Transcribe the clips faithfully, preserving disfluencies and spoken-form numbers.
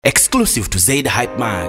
Exclusive to Zaid Hype Mag.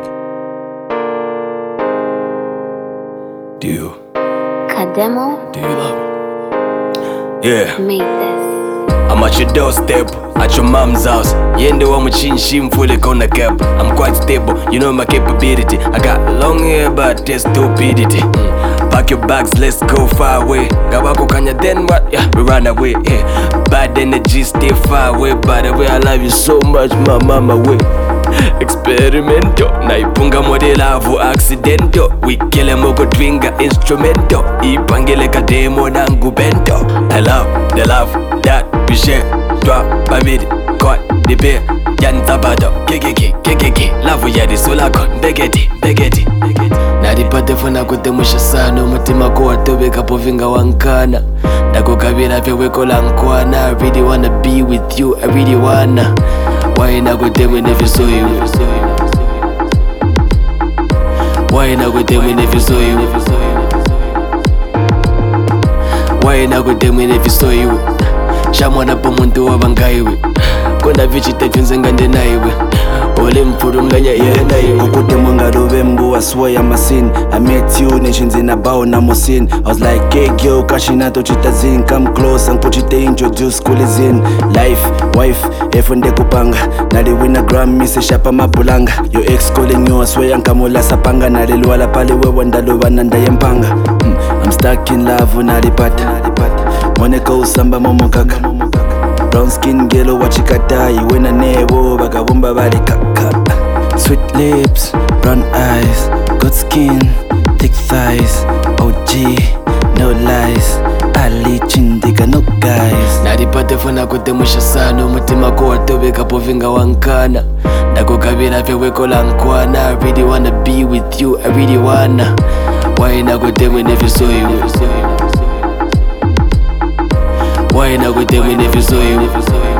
Do you? Kademo Do you love me? Yeah. made this. I'm at your doorstep, at your mom's house. Yende wa mchinshi fully gonna cap. I'm quite stable, you know my capability. I got long hair but there's stupidity. mm. Pack your bags, let's go far away. Gabako kanya then what? Yeah, we run away. Yeah. Bad energy stay far away. By the way, I love you so much, my mama way. Experimento, naipunga modelavu accidento. Wikile mogo twinga instrumento. Ipangile kademo nangu bento. I love the love that we share. Toi, babidi, kwa, dipe, yanta bado. Kekeke, kekeke, lavu yadi sulako. Begeti, begeti, naripate funa kutemusha sana. Umutima kuwa tobe kapovinga wankana. Nakukabira fyeweko lankwana. I really wanna be with you, I really wanna. Why not go tell me if you saw you? Why not go tell me if you saw you? Why not go tell me if you saw you? Shamwana po muntu wabangaiwe. Kona vichite tunzenga ndenaiwe. Ole mpurunganya iwe naiwe. Kukute mwanga rovembu I swear I'm a sin. I met you nations in a bow na mosin. I was like hey girl kashina to chita zin. Come close and put it introduce school is in. Life, wife, efunde kupanga. Nali win a Grammy se shapa mapulanga. Your ex calling you I swear nkamula sapanga. Nali luala pali wewe ndaloba nanda yempanga. mm, I'm stuck in love unalipata. Moneka usamba momokaka. Brown skin girl wachikata. Iwe na nebo bakabumba bali kaka. Sweet lips, brown eyes, good skin, thick thighs. O G, no lies. Ali chindika no guys. Naripate funa kutemusha sana. Umutima kuwa tobe kapovinga wankana. Nakukabira fyeweko lankwana. I really wanna be with you, I really wanna. Why not go tell me if you saw you? Why not go tell me if you saw you?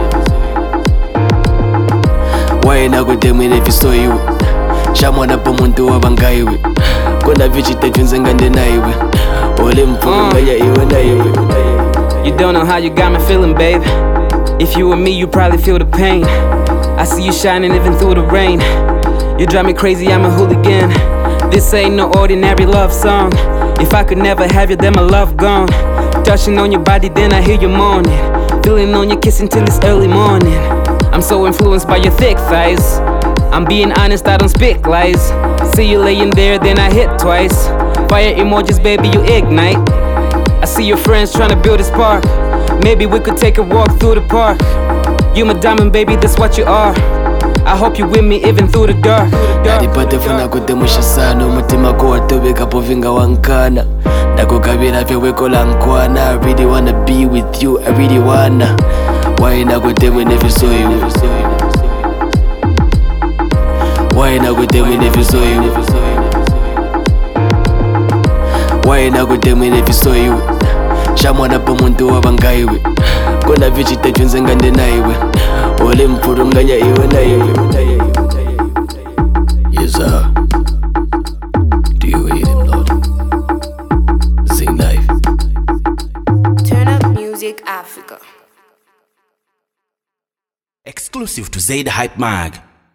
Why not go tell me if you saw you? Shamwana po muntu wabangaiwe. Kona vichite tunzenga ndenaiwe. Ole mpurunganya iwe naiwe. You don't know how you got me feeling, babe. If you were me, you probably feel the pain. I see you shining even through the rain. You drive me crazy, I'm a hooligan. This ain't no ordinary love song. If I could never have you, then my love gone. Touching on your body, then I hear you moaning. Feeling on your kiss until it's early morning. I'm so influenced by your thick thighs. I'm being honest, I don't speak lies. See you laying there, then I hit twice. Fire emojis, baby, you ignite. I see your friends trying to build a spark. Maybe we could take a walk through the park. You my diamond, baby, that's what you are. I hope you with me even through the dark. Naripate funa kutemusha sana. Umutima kuwa tobe kapovinga wankana. Nakukabira fyeweko lankwana. I really wanna be with you, I really wanna. Why not go tell me if you saw you? Why not go tell me if you saw you? Why not go tell me if you saw you? Shamwana po muntu wabangaiwe. Kona vichite tunzenga ndenaiwe. Ole mpurunganya iwe naiwe. Yes sir. Do you hate him, Lord? Sing knife. Turn up music Africa. Exclusive to Zaid Hype Mag.